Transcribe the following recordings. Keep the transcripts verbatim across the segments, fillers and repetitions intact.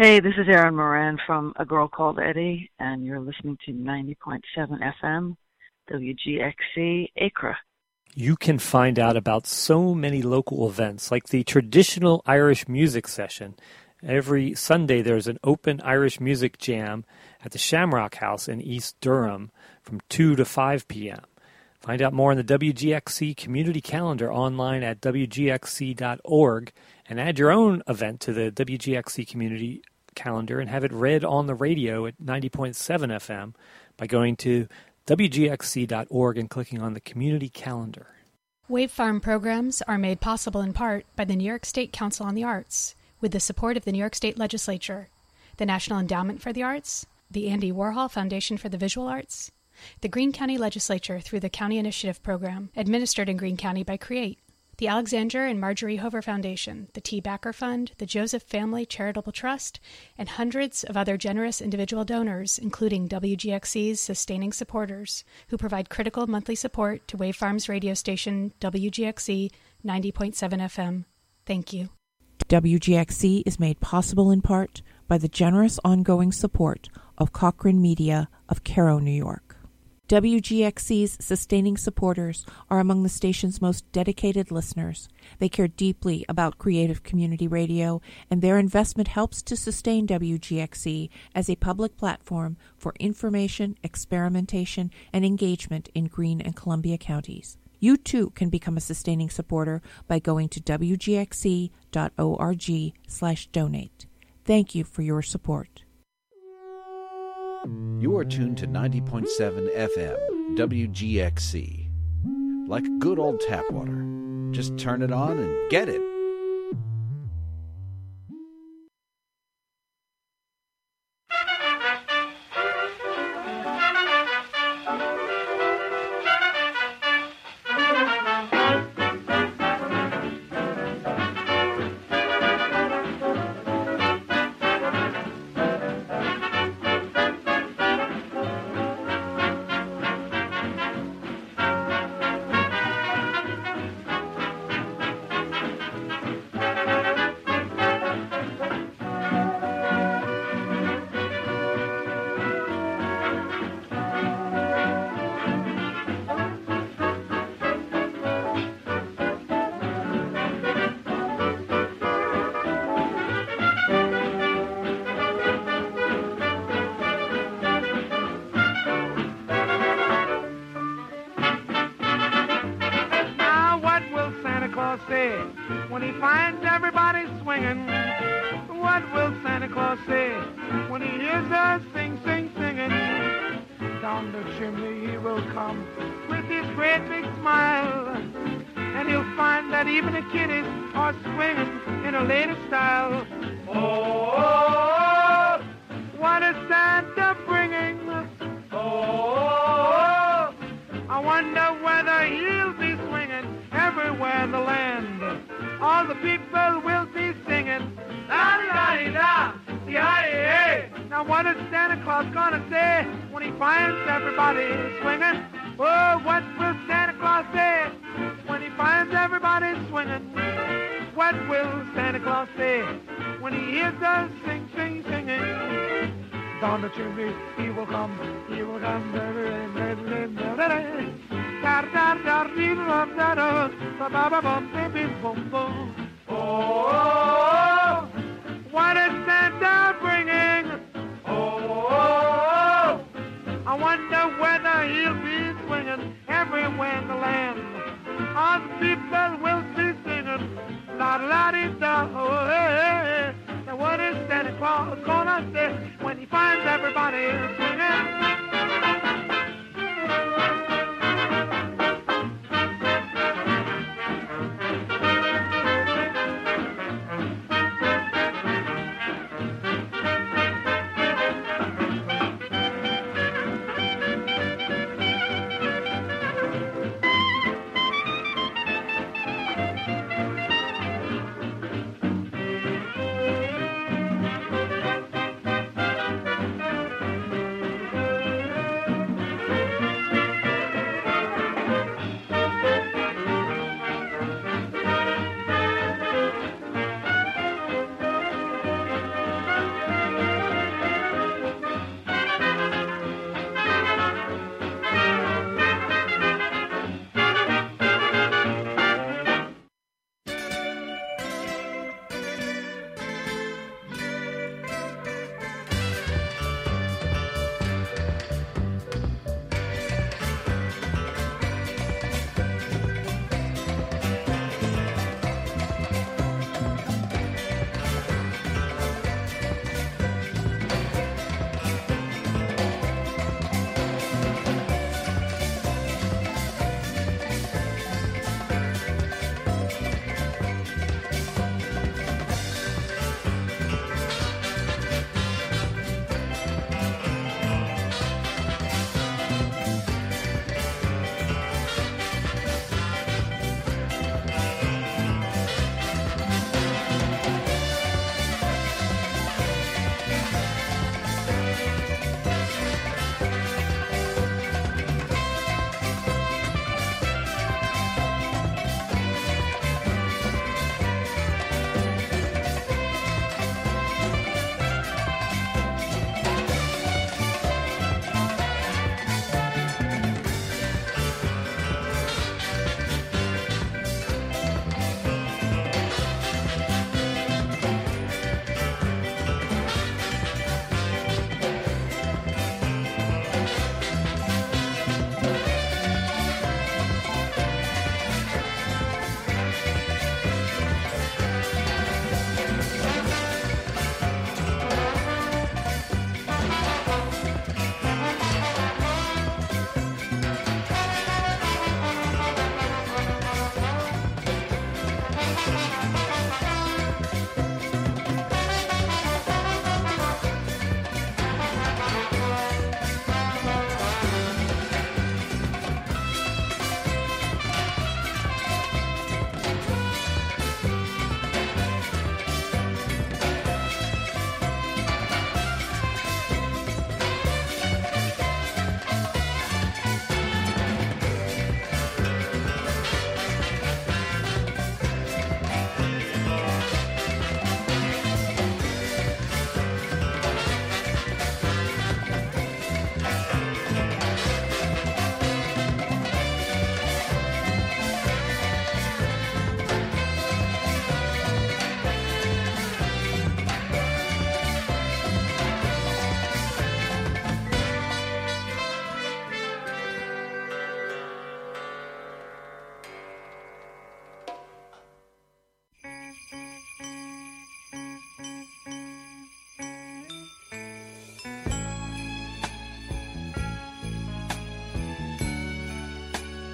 Hey, this is Erin Moran from A Girl Called Eddie, and you're listening to ninety point seven F M, W G X C, Acre. You can find out about so many local events, like the traditional Irish music session. Every Sunday there's an open Irish music jam at the Shamrock House in East Durham from two to five p.m. Find out more on the W G X C community calendar online at W G X C dot org and add your own event to the W G X C community calendar and have it read on the radio at ninety point seven F M by going to W G X C dot org and clicking on the community calendar. Wave Farm programs are made possible in part by the New York State Council on the Arts, with the support of the New York State Legislature, the National Endowment for the Arts, the Andy Warhol Foundation for the Visual Arts, the Greene County Legislature through the County Initiative Program, administered in Greene County by CREATE, the Alexander and Marjorie Hover Foundation, the T. Backer Fund, the Joseph Family Charitable Trust, and hundreds of other generous individual donors, including W G X C's sustaining supporters, who provide critical monthly support to Wave Farm's radio station, W G X C ninety point seven F M. Thank you. W G X C is made possible in part by the generous ongoing support of Cochrane Media of Cairo, New York. W G X C's sustaining supporters are among the station's most dedicated listeners. They care deeply about creative community radio, and their investment helps to sustain W G X C as a public platform for information, experimentation, and engagement in Greene and Columbia counties. You too can become a sustaining supporter by going to W G X C dot org slash donate. Thank you for your support. You are tuned to ninety point seven F M, W G X C. Like good old tap water. Just turn it on and get it.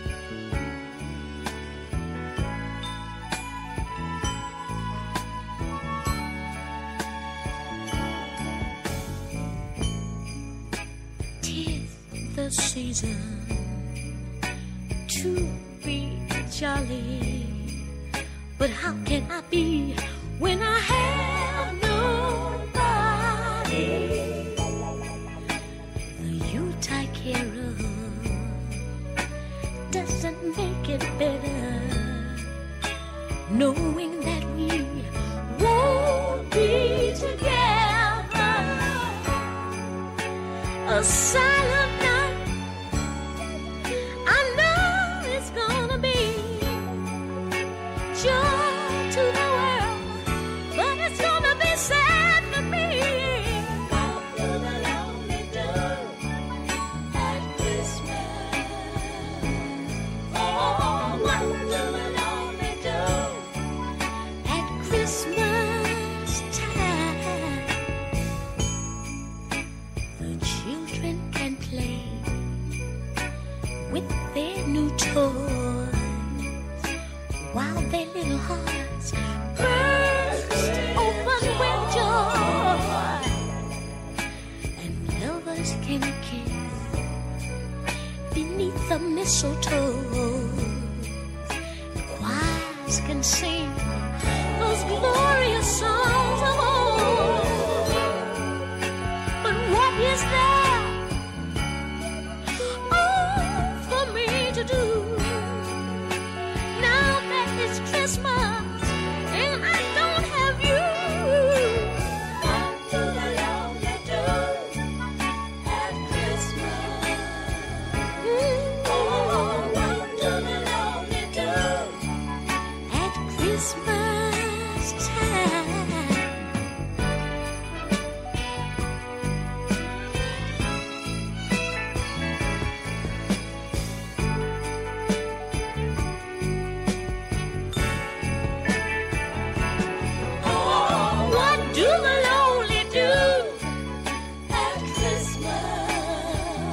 The season to be jolly, but how can I be when I have nobody? The Yuletide carol doesn't make it better, knowing that we won't be together. A silent night, joy to the world, but it's gonna be sad for me. What do the lonely do at Christmas? Oh, what do the lonely do at Christmas time? The children can play with their new toys while their little hearts burst open with joy, and lovers can kiss beneath the mistletoe, and choirs can sing those glorious songs of old. But what is there, oh, for me to do? It's Christmas and I don't have you. What do the lonely do at Christmas? Mm-hmm. Oh, what do the lonely do at Christmas time? Do the lonely do at Christmas?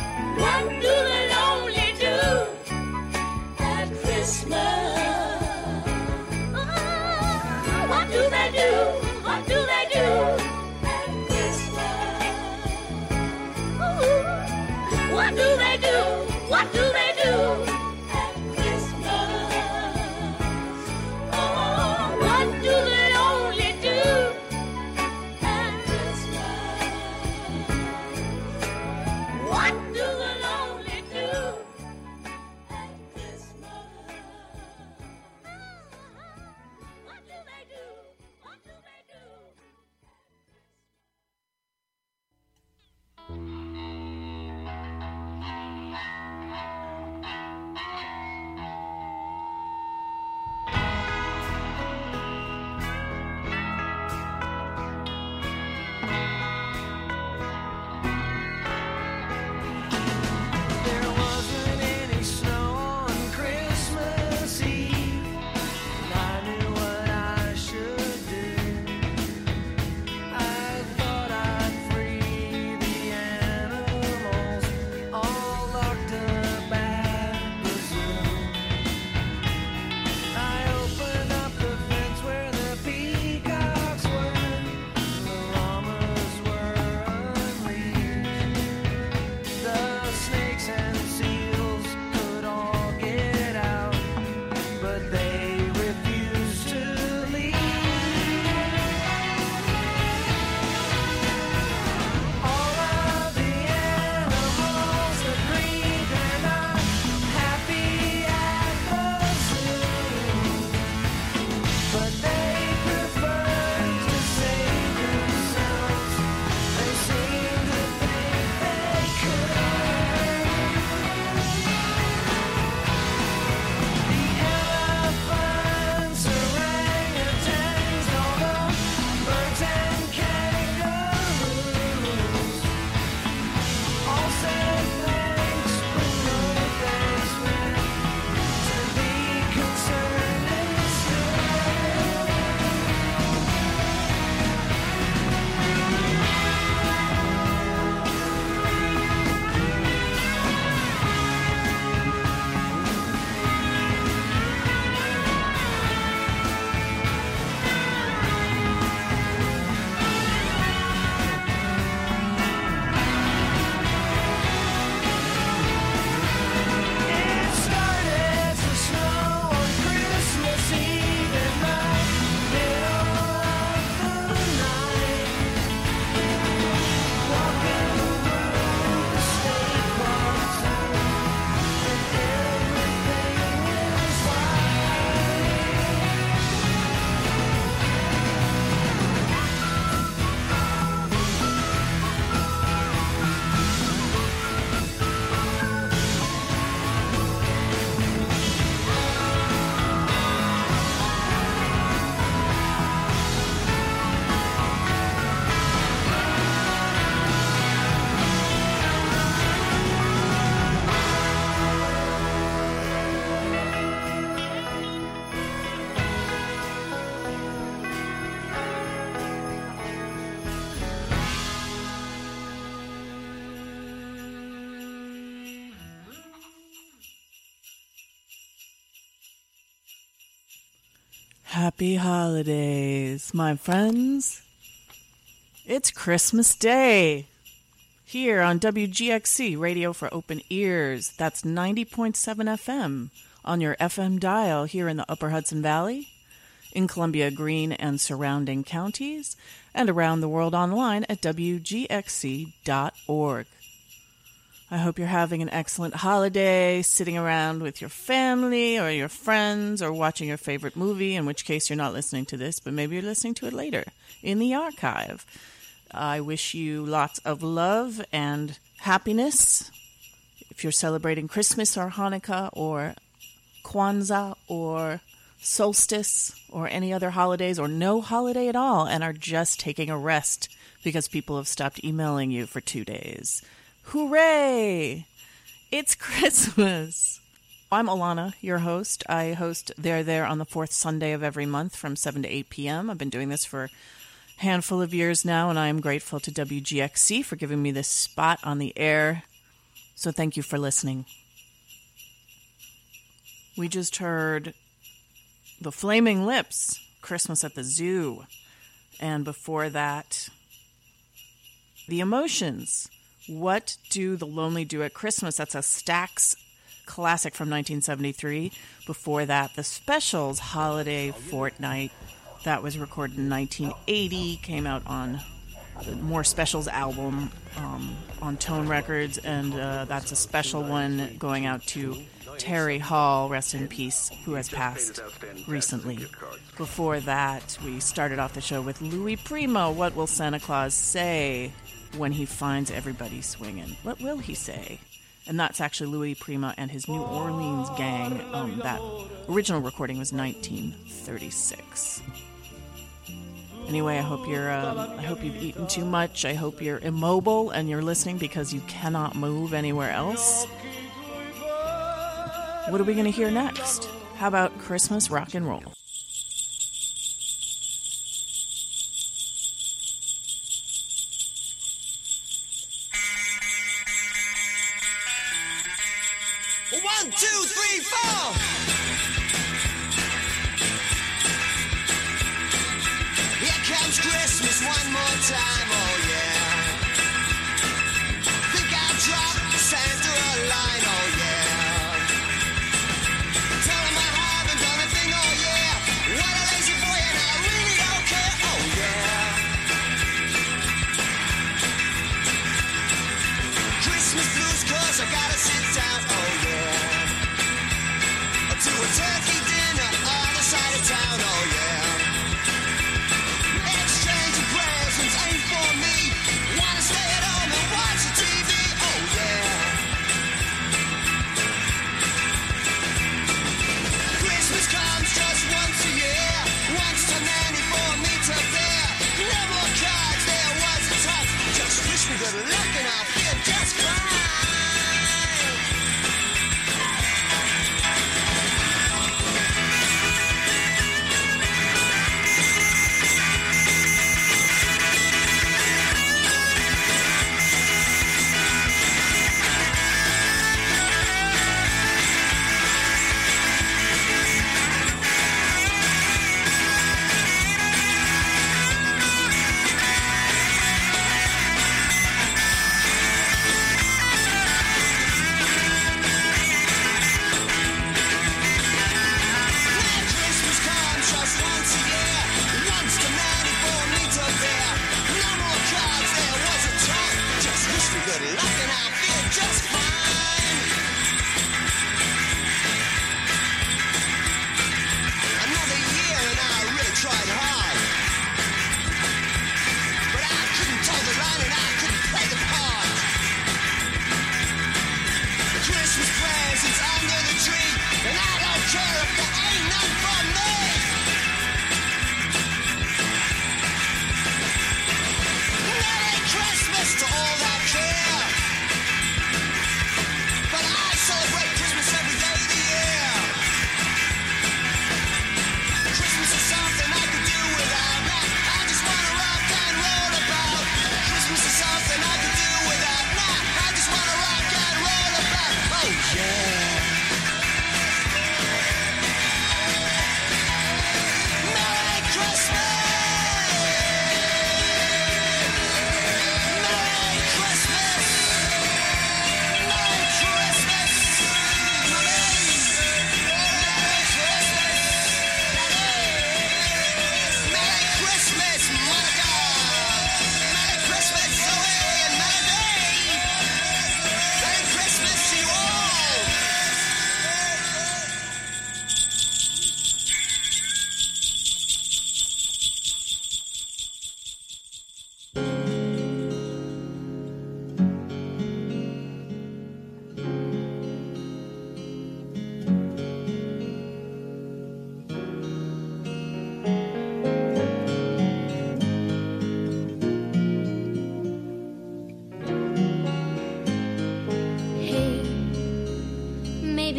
What do the lonely do at Christmas? Happy holidays, my friends. It's Christmas Day here on W G X C, Radio for Open Ears. That's ninety point seven F M on your F M dial here in the Upper Hudson Valley, in Columbia, Greene, and surrounding counties, and around the world online at W G X C dot org. I hope you're having an excellent holiday, sitting around with your family or your friends or watching your favorite movie, in which case you're not listening to this, but maybe you're listening to it later in the archive. I wish you lots of love and happiness. If you're celebrating Christmas or Hanukkah or Kwanzaa or solstice or any other holidays or no holiday at all and are just taking a rest because people have stopped emailing you for two days. Hooray! It's Christmas! I'm Alana, your host. I host There There on the fourth Sunday of every month from seven to eight p.m. I've been doing this for a handful of years now, and I am grateful to W G X C for giving me this spot on the air. So thank you for listening. We just heard The Flaming Lips, Christmas at the Zoo. And before that, The Emotions, What Do the Lonely Do at Christmas? That's a Stax classic from nineteen seventy-three. Before that, The Specials, Holiday Fortnight. That was recorded in nineteen eighty, came out on the More Specials album um, on Tone Records, and uh, that's a special one going out to Terry Hall, rest in peace, who has passed recently. Before that, we started off the show with Louis Prima, What Will Santa Claus Say When He Finds Everybody Swinging? What will he say? And that's actually Louis Prima and his New Orleans gang. Um, that original recording was nineteen thirty-six. Anyway, I hope you're. Uh, I hope you've eaten too much. I hope you're immobile and you're listening because you cannot move anywhere else. What are we going to hear next? How about Christmas rock and roll? One, two, three, four. Here comes Christmas one more time, oh yeah. Think I'll drop Santa a line, oh yeah. Tell him I haven't done a thing, oh yeah. What a lazy boy and I really don't care, oh yeah. Christmas blues cause I gotta sit down, oh yeah. To a turkey dinner on the side of town, oh yeah. Exchanging presents ain't for me. Wanna stay at home and watch the T V, oh yeah. Christmas comes just once a year. Once too many for me to bear. No more cards, there was a tough. Just wish me good luck and I'll feel just fine.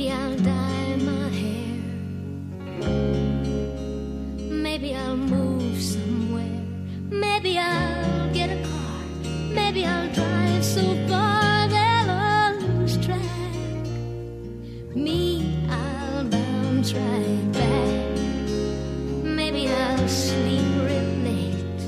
Maybe I'll dye my hair. Maybe I'll move somewhere. Maybe I'll get a car. Maybe I'll drive so far they'll lose track. Me, I'll bounce right back. Maybe I'll sleep real late.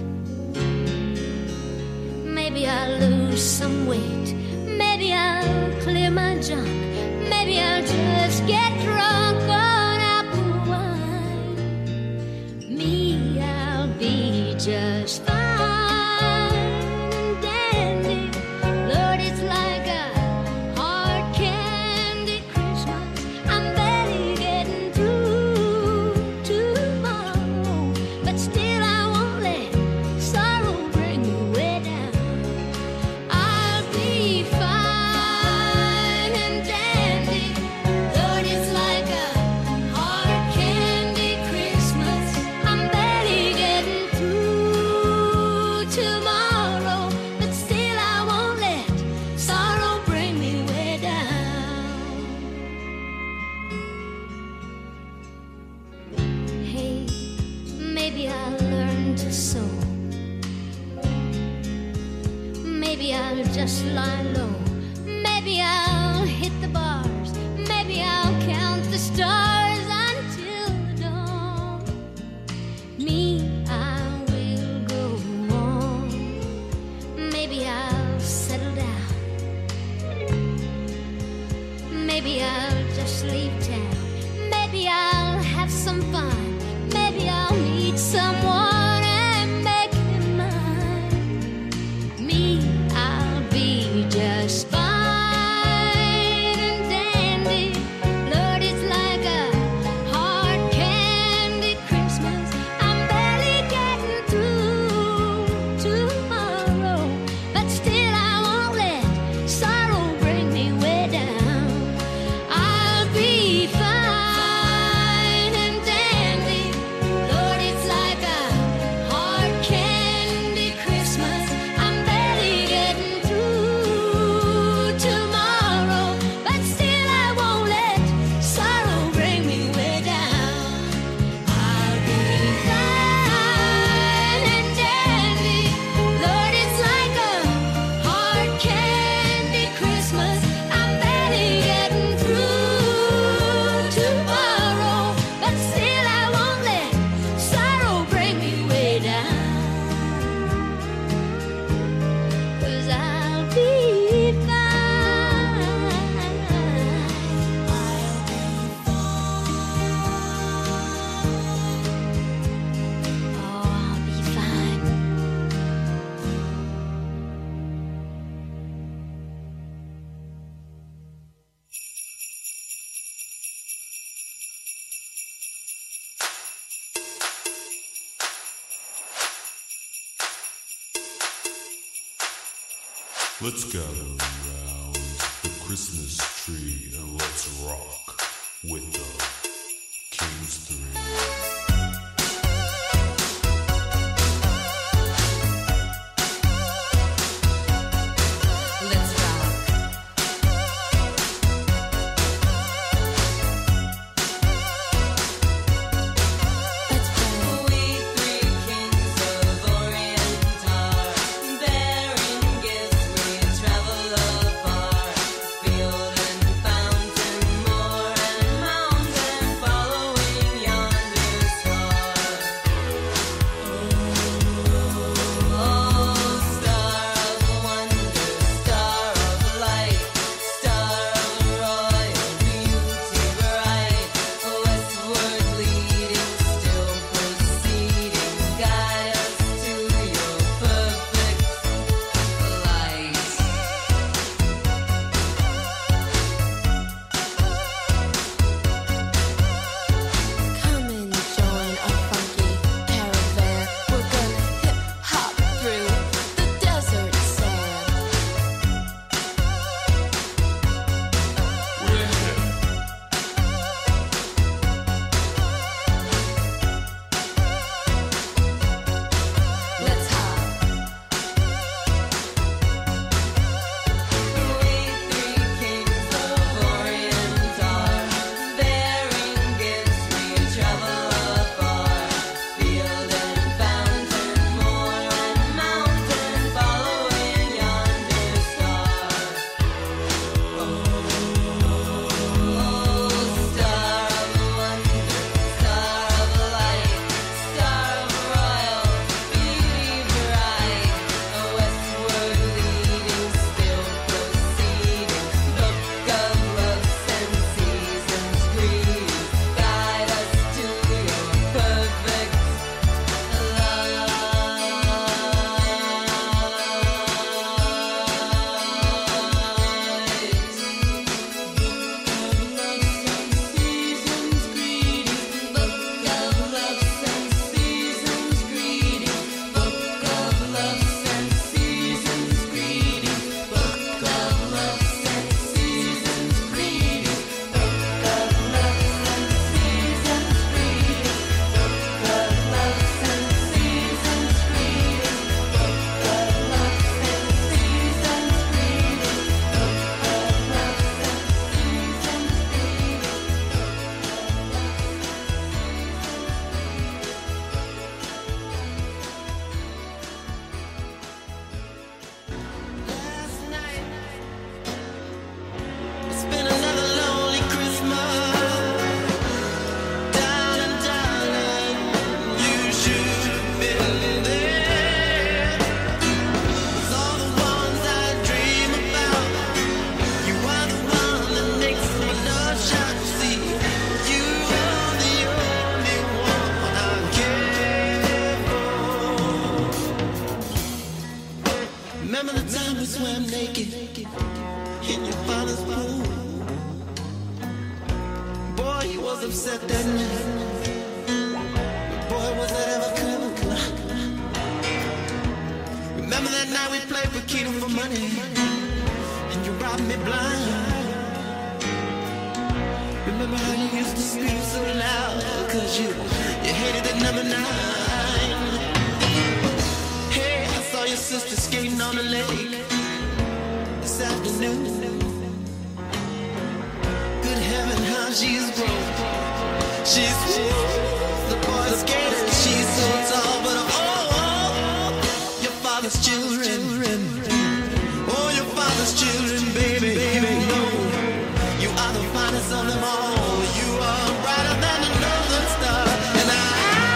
Maybe I'll lose some weight. Maybe I'll clear my junk. Maybe I'll just get drunk on apple wine. Me, I'll be just fine and dandy. Lord, it's like a hard candy Christmas. I'm barely getting through tomorrow, but still I won't let sorrow bring me way down. I'll be fine and dandy. Lord, it's like a hard candy Christmas. I'm barely getting through tomorrow, but still I won't let sorrow bring me way down. Hey, maybe I'll learn to sew. Maybe I'll just lie low. Maybe I'll hit the bars. Maybe I'll count the stars until the dawn. Me, I will go on. Maybe I'll settle down. Maybe I'll just leave town. Maybe I'll have some fun. Maybe I'll meet someone and make him mine. Me, I'll be just fine and dandy. Lord, it's like a hard candy Christmas. I'm barely getting through tomorrow, but still I won't let sorrow bring me way down. I'll be fine and dandy. Lord, it's like a hard candy Christmas. I'm barely getting through tomorrow, but still I won't let sorrow bring me way down. I'll be fine and dandy. Lord, it's like a hard candy Christmas. I'm barely getting through tomorrow, but still I won't let sorrow bring me way down. 'Cause I'll be fine. I'll be fine. Oh, I'll be fine. Let's gather around the Christmas tree and let's rock with the King's Three. Let's rock. Let's play. We three kings of Orientar, bearing gifts we travel afar. Field and fountain, moor and mountain, following yonder was upset that night. But boy, was that ever cool. Remember that night we played Bikini for money, and you robbed me blind. Remember how you used to scream so loud, cause you, you hated the number nine. Hey, I saw your sister skating on the lake this afternoon. Good heaven, how she's grown. She's smooth, the boy skater. She's so tall, but oh, oh, your father's children. Oh, your father's children, baby. baby. No, you are the finest of them all. You are brighter than the northern star. And I,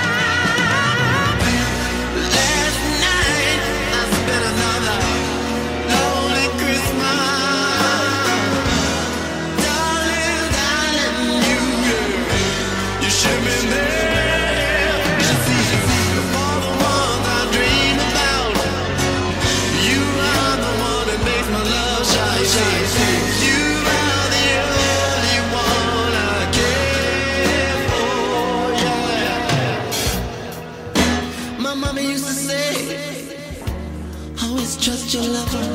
last night, I spent another lonely Christmas. Darling, darling, you, you should have been there. You see, of all the ones I dream about, you are the one that makes my love shine, shine, shine. You are the only one I care for, yeah. My mama used to say, always trust your lover.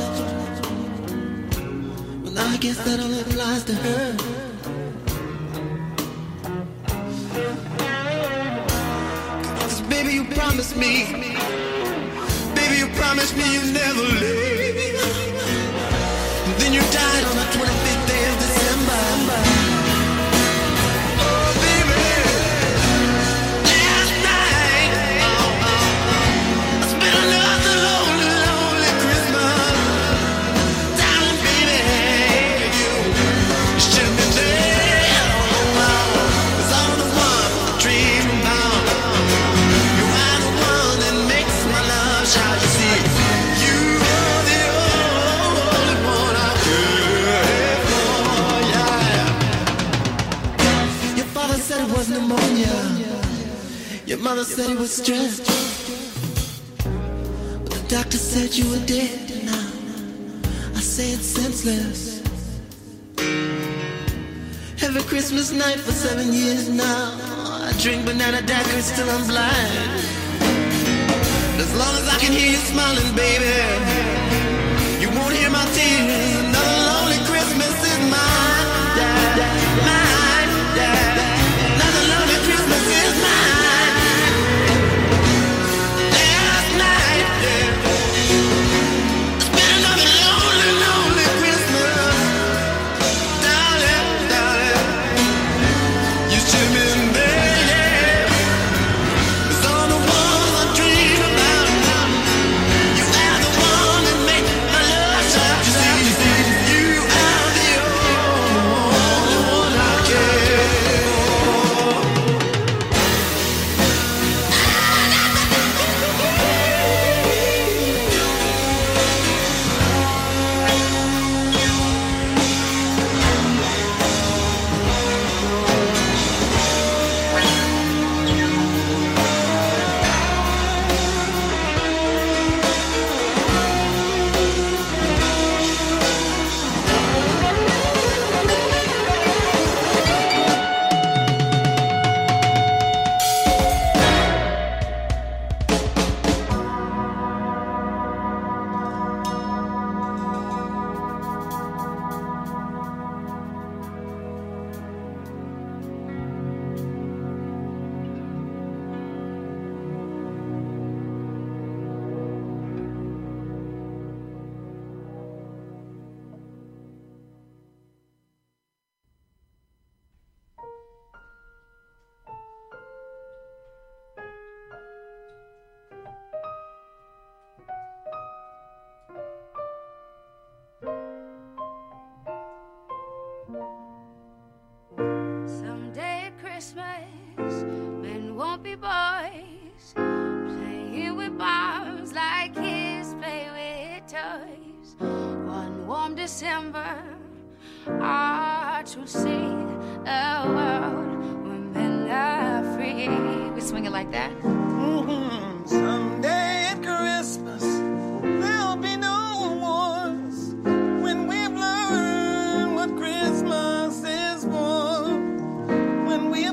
Well, I guess that only applies to her. Cause baby, you promised me, baby, you promised me you'd never leave. And then you died on the twenty-fifth day of December. Oh, baby, last night, oh, oh, I spent another lonely, lonely Christmas. Darling, baby, you, you should have been there. Oh, oh, 'cause I'm the one I dream about. You are the one that makes my love shine. You see, you are the only one I care for, yeah. Your father said it was pneumonia. Your mother said it was stress. But the doctor said you were dead now. I say it's senseless. Every Christmas night for seven years now, I drink banana daiquiris till I'm blind. As long as I can hear you smiling, baby, you won't hear my tears. Another lonely Christmas is mine, yeah, mine, yeah. Another lonely Christmas is mine. Last night, yeah, it's been another lonely, lonely Christmas. Darling, darling, you should have been there, yeah. 'Cause all the ones I dream about, you are the one that make my love shine. You see, you see, you are the only one I care for. Someday at Christmas, men won't be boys, playing with bombs like kids play with toys. One warm December, our hearts will see a world where men are free. We swing it like that. Mm-hmm. Someday at Christmas, there'll be no wars when we've learned what Christmas is for. When we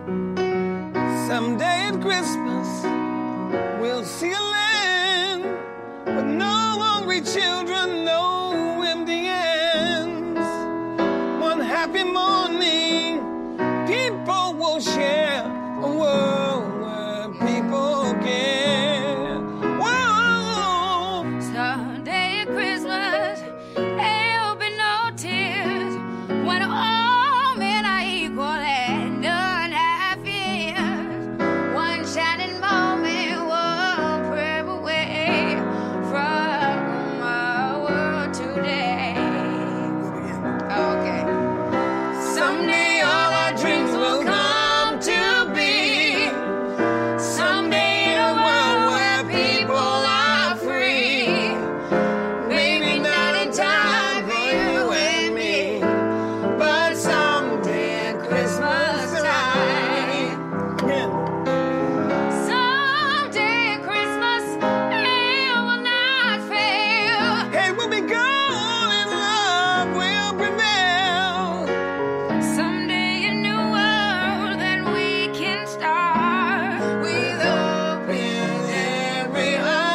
Someday at Christmas, we'll see a land with no hungry children, no empty hands. One happy morning, people will share a world where people care. Whoa. Someday at Christmas, there'll be no tears when all men are equal and none have fears. One shining moment will pray away from our world today. Okay. Someday all our dreams will come to be. Someday in a world where people are free. Maybe not in time for you and me, but someday at Christmas time. Someday at Christmas, it will not fail. Hey, we'll be gone and love will prevail. Someday a new world that we can start with open every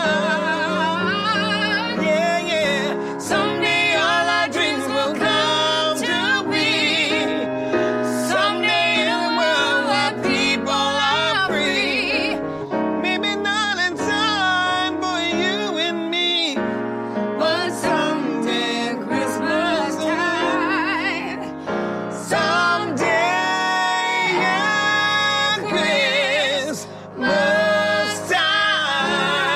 heart. Yeah, yeah. Someday all our dreams will come to be. Someday in a world where people are free. Maybe not in time for you and me, But someday at Christmas time. someday at Christmas time.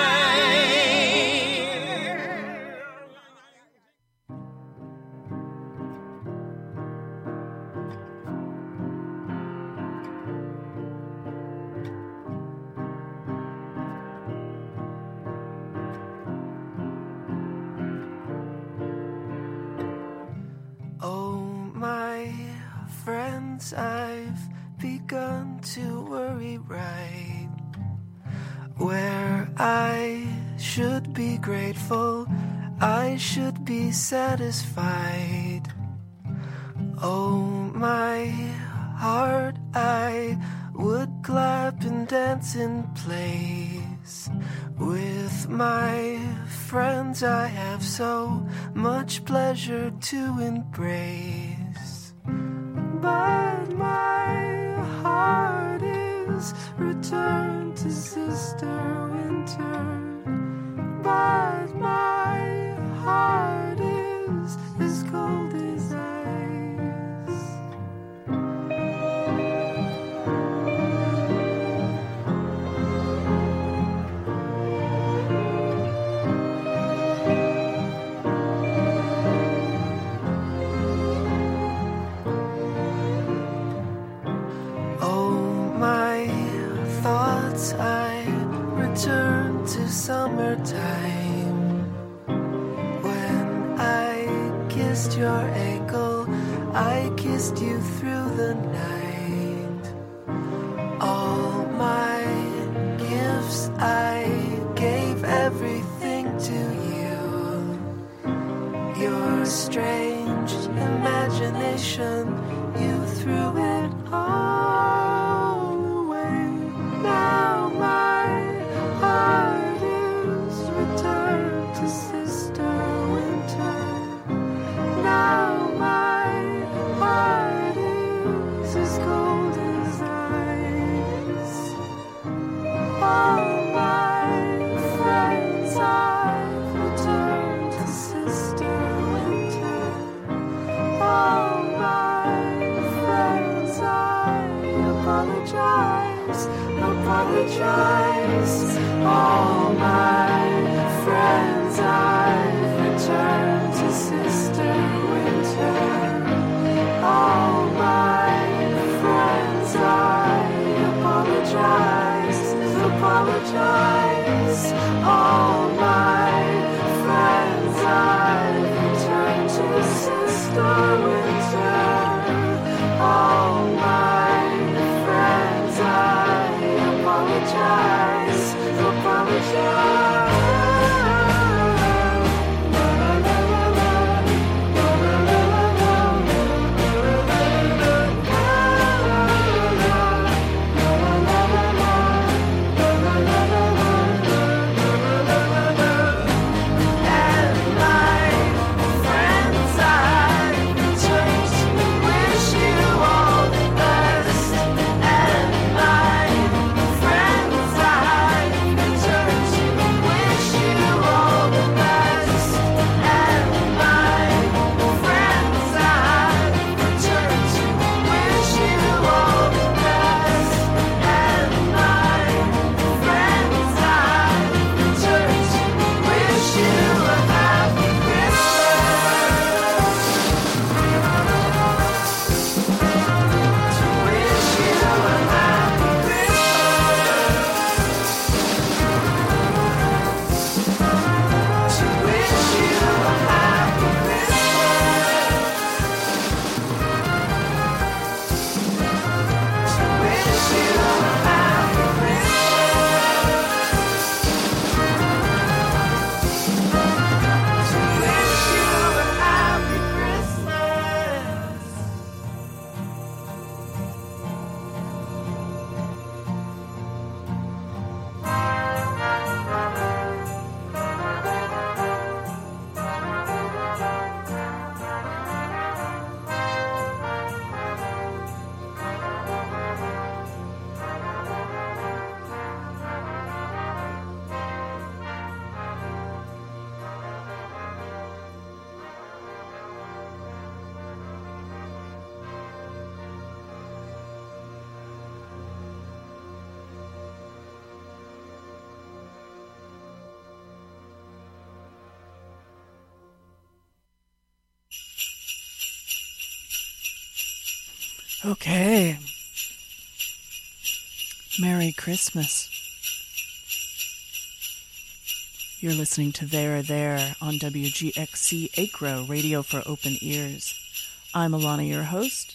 Oh, my friends, I've begun to worry right where I should be grateful, I should be satisfied. Oh, my heart, I would clap and dance in place. With my friends, I have so much pleasure to embrace. But my heart is returned to Sister Winter. But my heart is as cold as ice. Oh, my thoughts, I return to summertime. When I kissed your ankle, I kissed you through the night. All my gifts, I gave everything to you. Your strange imagination, you threw it all away. Now my heart is returned to Sister Winter. Now my heart is as cold as ice. All my friends, I've returned to Sister Winter. All my friends, I apologize, apologize. All my friends, I've returned to Sister Winter. All my friends, I apologize, apologize. All my friends, I've returned to Sister Winter. All my friends, I apologize, apologize. Okay. Merry Christmas. You're listening to There There on W G X C Acro, Radio for Open Ears. I'm Alana, your host.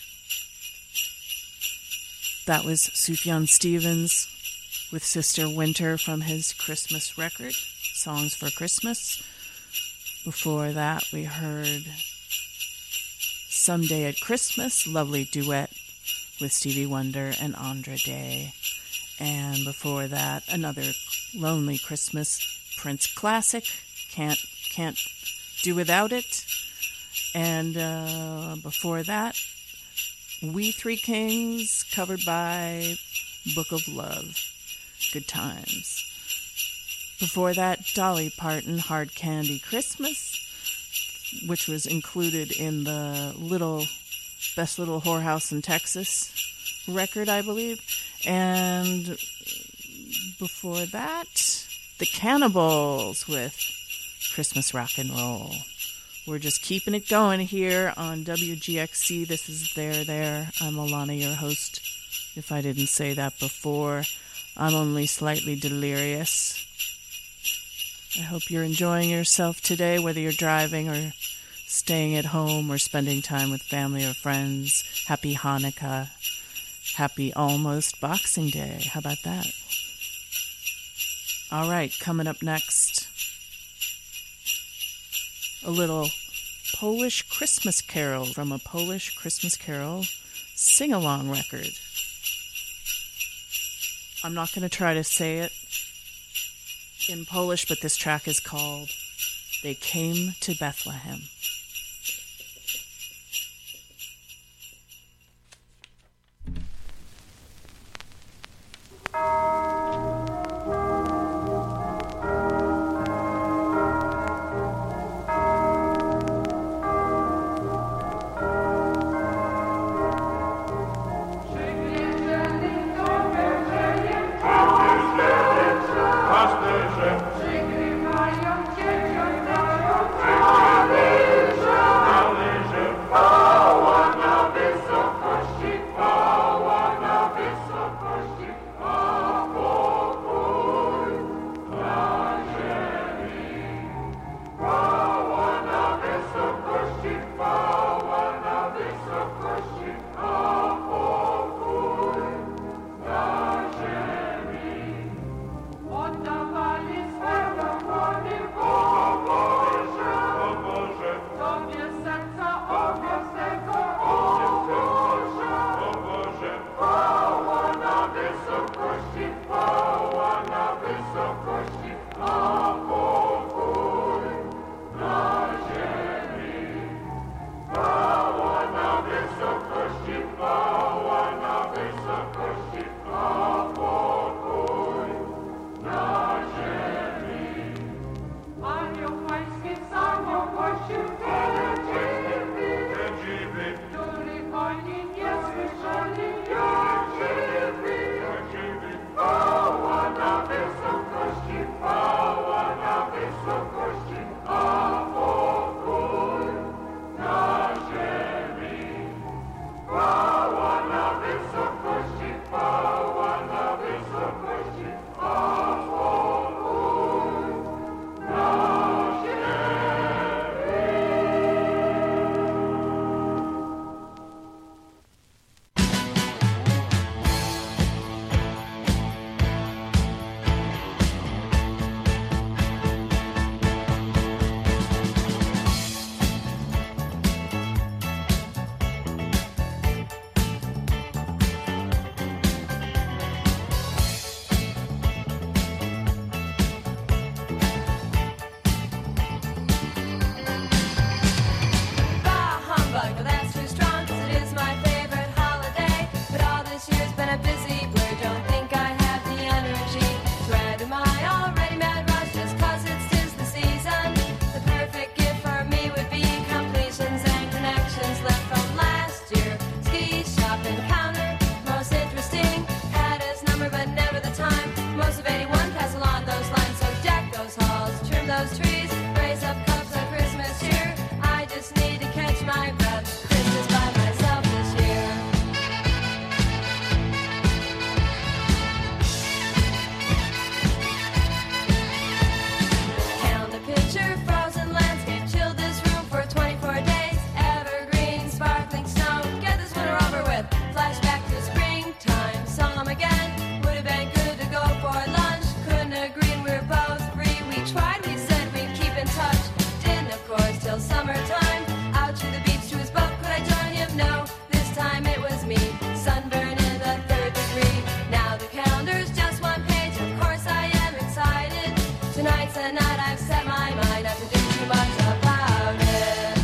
That was Sufjan Stevens with Sister Winter from his Christmas record, Songs for Christmas. Before that, we heard Someday at Christmas, lovely duet with Stevie Wonder and Andra Day. And before that, another Lonely Christmas, Prince classic, Can't Can't Do Without It. And uh, before that, We Three Kings, covered by Book of Love, Good Times. Before that, Dolly Parton, Hard Candy Christmas, which was included in the little Best Little Whorehouse in Texas record, I believe. And before that, the Cannibals with Christmas Rock and Roll. We're just keeping it going here on W G X C. This is There There. I'm Alana, your host. If I didn't say that before, I'm only slightly delirious. I hope you're enjoying yourself today, whether you're driving or staying at home or spending time with family or friends. Happy Hanukkah. Happy almost Boxing Day. How about that? All right, coming up next, a little Polish Christmas Carol from a Polish Christmas Carol sing-along record. I'm not going to try to say it in Polish, but this track is called They Came to Bethlehem. those trees, raise up cups of Christmas cheer. I just need to catch my breath. Christmas by myself this year. have been good to go for lunch. Couldn't agree and we were both free. We tried, we said we'd keep in touch. Didn't, of course, till summertime. Out to the beach to his boat, could I join him? No, this time it was me. Sunburn in the third degree. Now the calendar's just one page. Of course I am excited. Tonight's the night I've set my mind not to do too much about it.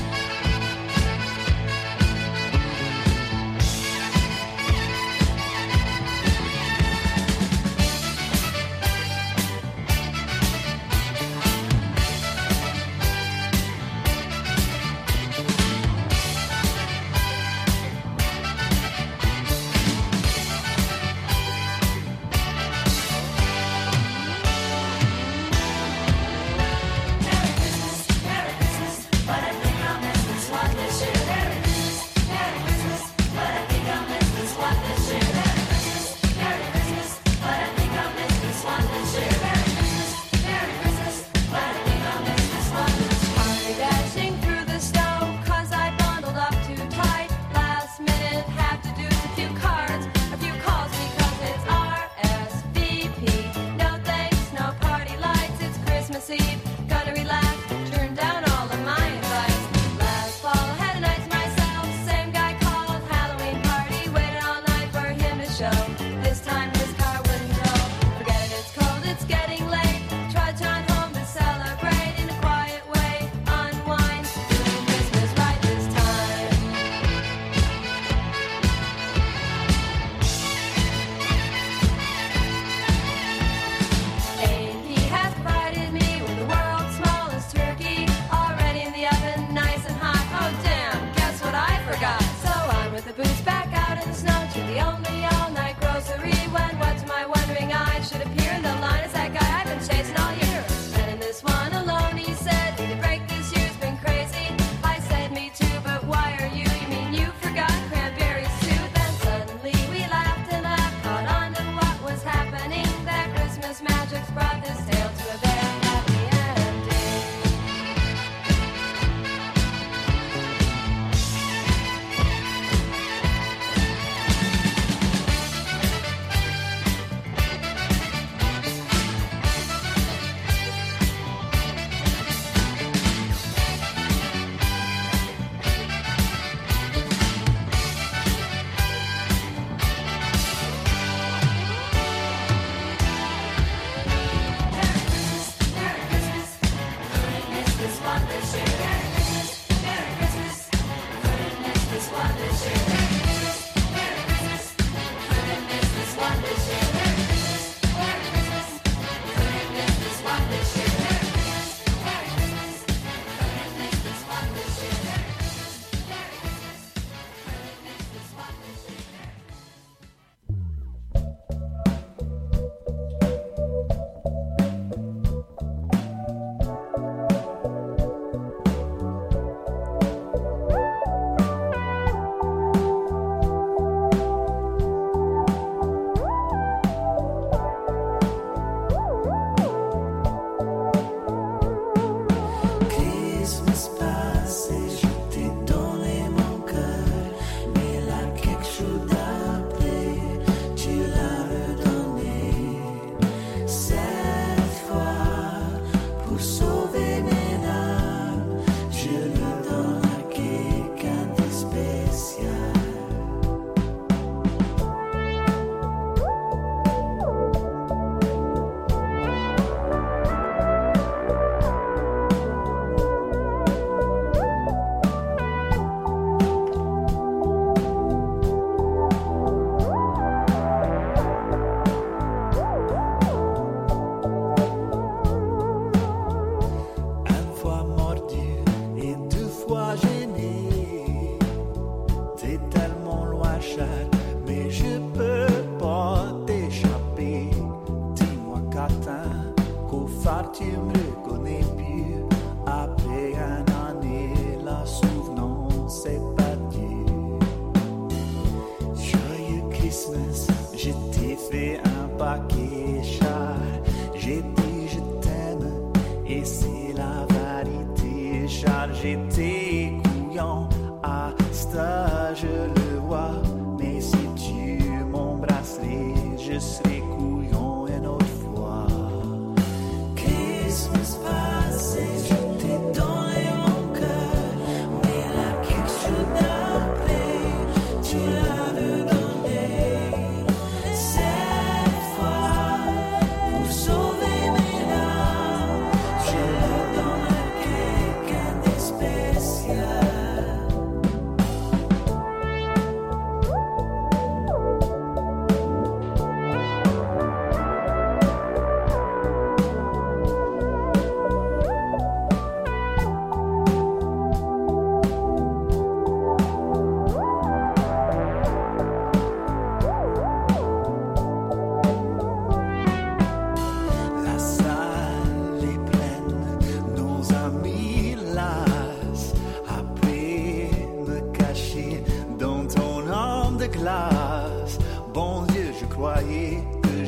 J'étais couillant à cet âge, je le vois. Mais si tu m'embrasserais, je serais cool.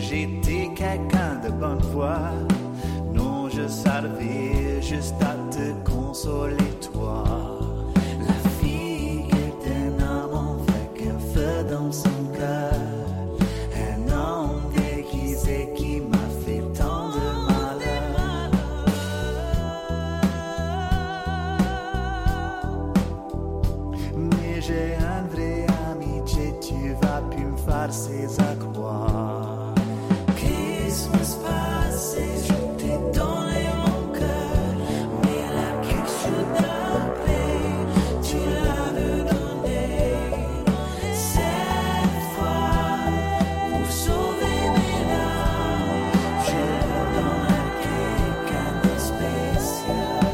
j'étais quelqu'un de bonne foi. Non, je servais juste à te consoler, toi. La fille qui d'un amant avec un feu dans son cœur. Un homme déguisé qui m'a fait tant de malheur. Mais j'ai un vrai ami, tu vas plus me faire ces accroires. Christmas passé, je t'ai donné mon cœur, mais la quelque chose d'après, tu l'avais donné. Cette fois, pour sauver mes larmes, je le donne à quelqu'un de spécial.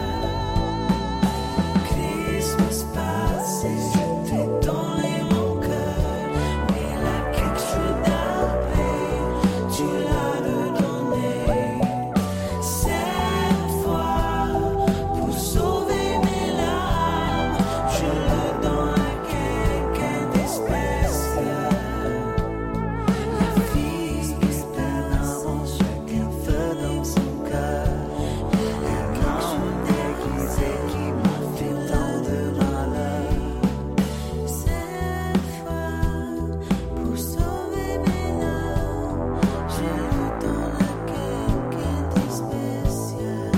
Christmas passé, je t'ai donné mon cœur, mais la quelque chose d'après, tu l'avais donné. Cette fois, pour sauver mes larmes, je le donne à quelqu'un de spécial. La fille est un amant avec un feu dans son cœur. Un homme déguisé qui m'a fait tant de malheur. Cette fois, pour sauver mes larmes, je le donne à quelqu'un de spécial.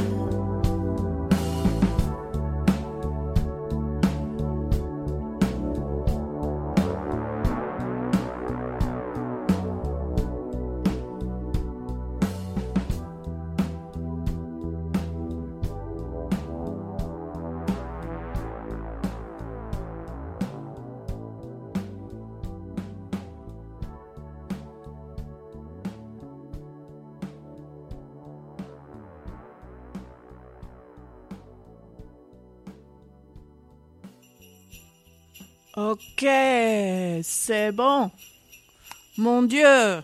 Ok, c'est bon. Mon Dieu.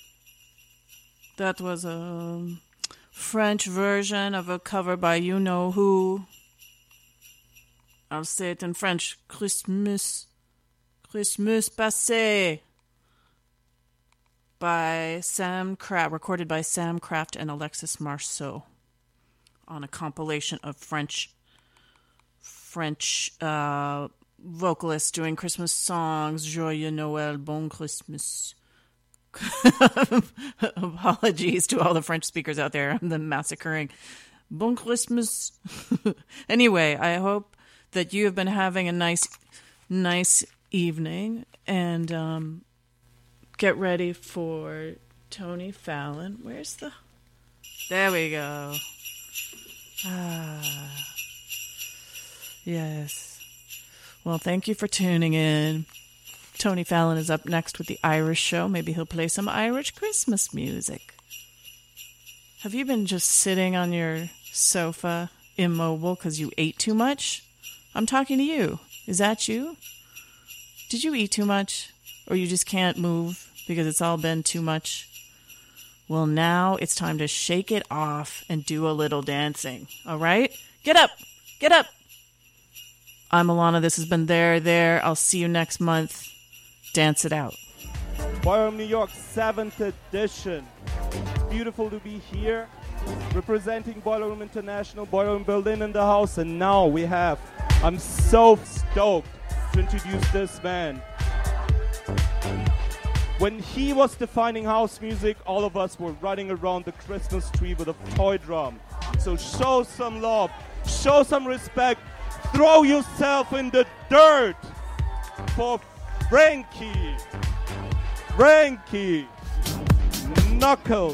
That was a French version of a cover by you know who. I'll say it in French. Christmas. Christmas passé. By Sam Kraft, recorded by Sam Kraft and Alexis Marceau on a compilation of French French uh, vocalists doing Christmas songs. Joyeux Noël, Bon Christmas. Apologies to all the French speakers out there. I'm the massacring. Bon Christmas. Anyway, I hope that you have been having a nice, nice evening, and um, get ready for Tony Fallon. Where's the... There we go. Ah. Yes. Well, thank you for tuning in. Tony Fallon is up next with the Irish Show. Maybe he'll play some Irish Christmas music. Have you been just sitting on your sofa immobile because you ate too much? I'm talking to you. Is that you? Did you eat too much? Or you just can't move because it's all been too much? Well, now it's time to shake it off and do a little dancing. All right? Get up! Get up! I'm Alana. This has been There, There. I'll see you next month. Dance it out. Ballroom New York, seventh edition. Beautiful to be here, representing Ballroom International, Ballroom Berlin in the house. And now we have, I'm so stoked to introduce this man. When he was defining house music, all of us were running around the Christmas tree with a toy drum. So show some love, show some respect, throw yourself in the dirt for Frankie. Frankie Knuckles.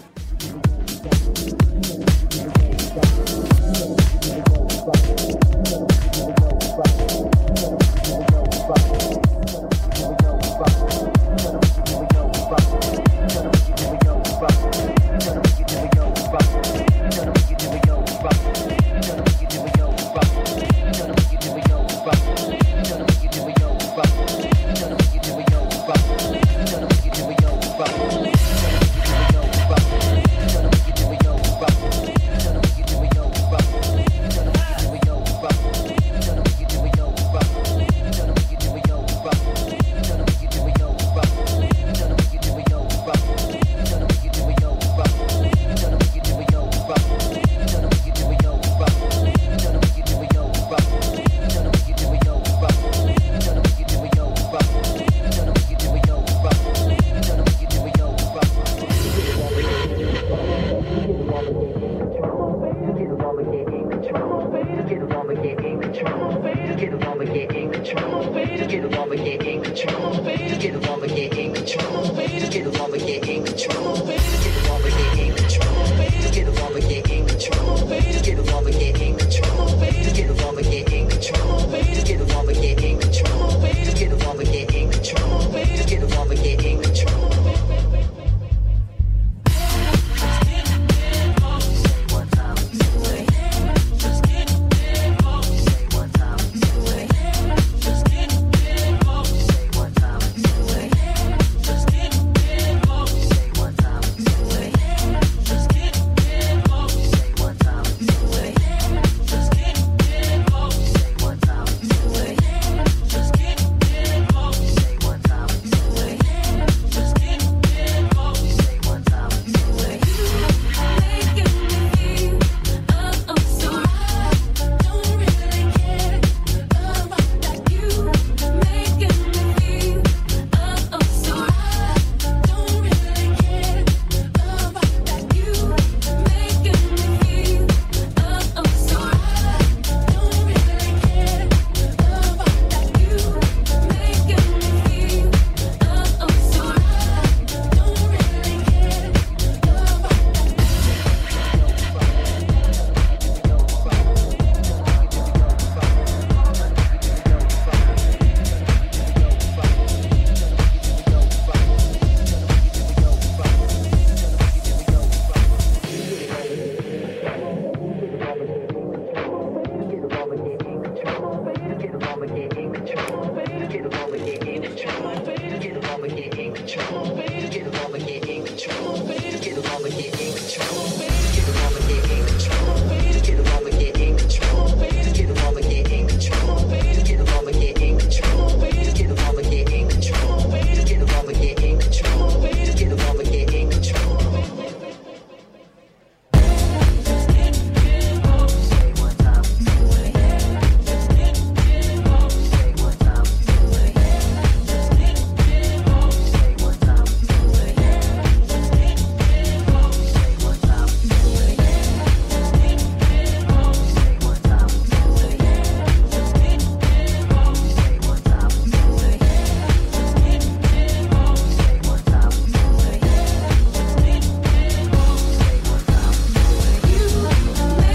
Bye. taking control.